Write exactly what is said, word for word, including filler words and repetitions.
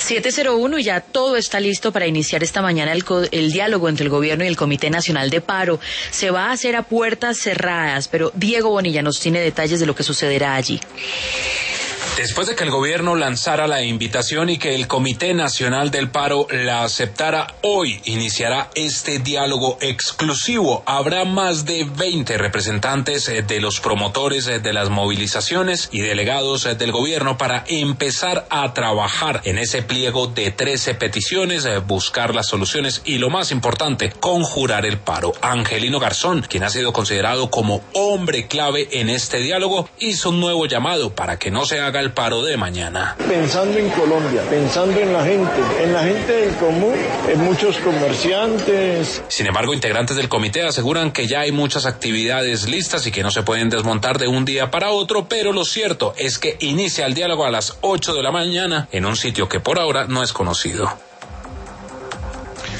siete cero uno y ya todo está listo para iniciar esta mañana el, el diálogo entre el gobierno y el Comité Nacional de Paro. Se va a hacer a puertas cerradas, pero Diego Bonilla nos tiene detalles de lo que sucederá allí. Después de que el gobierno lanzara la invitación y que el Comité Nacional del Paro la aceptara, hoy iniciará este diálogo exclusivo. Habrá más de veinte representantes de los promotores de las movilizaciones y delegados del gobierno para empezar a trabajar en ese pliego de trece peticiones, buscar las soluciones y, lo más importante, conjurar el paro. Angelino Garzón, quien ha sido considerado como hombre clave en este diálogo, hizo un nuevo llamado para que no se haga el paro de mañana. Pensando en Colombia, pensando en la gente, en la gente del común, en muchos comerciantes. Sin embargo, integrantes del comité aseguran que ya hay muchas actividades listas y que no se pueden desmontar de un día para otro, pero lo cierto es que inicia el diálogo a las ocho de la mañana en un sitio que por ahora no es conocido.